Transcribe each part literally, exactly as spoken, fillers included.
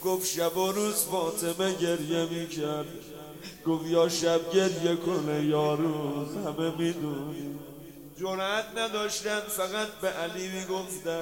گفت شب و روز فاطمه گریه میکرد. گفت یا شب گریه کنه یا روز، همه میدونی. جرأت نداشتن، فقط به علی میگفتن.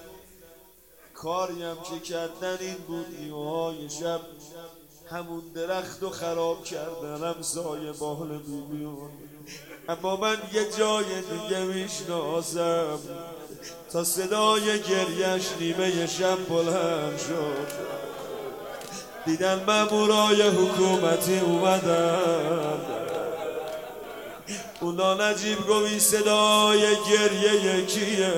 کاریم که کردن این بود، نیمه‌های شب همون درخت رو خراب کردن، همسایه بال بیبیون. اما من یه جای دیگه میشناسم. تا صدای گریش نیمه شب بلند شد، دیدن مامورای حکومتی اومدن. اونا نجیب گوی صدای گریه یکیه.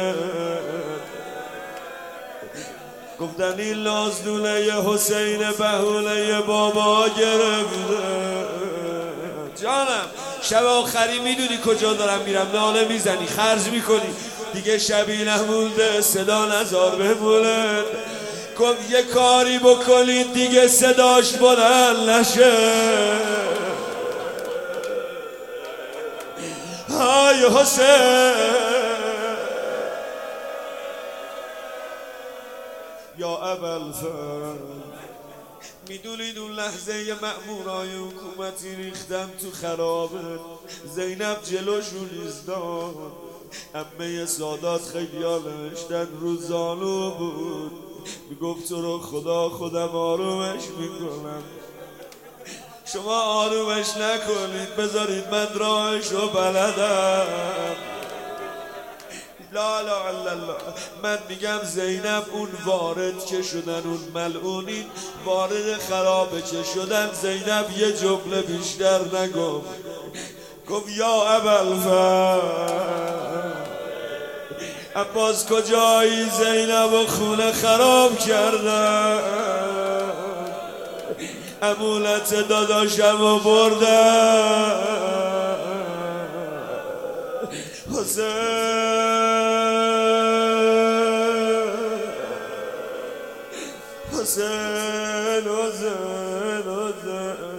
گفتن این لازدونه حسین بهونه بابا گرفته. جانم شب آخری میدونی کجا دارم میرم؟ ناله میزنی، خرج میکنی، دیگه شبی نمونده، صدا نزار بمونه. گفت یه کاری بکنید دیگه صداش بلند نشه. های حسین یا ابوالفضل، میدونید اون لحظه یه مأمورای حکومتی ریختن تو خرابه. زینب جلوشون ایستاد. عمه سادات خیلی ها نوشتن رو زانو بود، میگفت تو رو خدا خودم آرومش میکنم، شما آرومش نکنید، بذارید من راهش رو بلدم. لا لا لا لا. من میگم زینب اون وارد که شدن، اون ملعونین وارد خرابه که شدن، زینب یه جمله بیشتر نگفت. گفت یا ابوالفضل، عباس کجایی؟ زینب و خونه خراب کردن، امولت داداشم و بردن. حسین حسین حسین حسین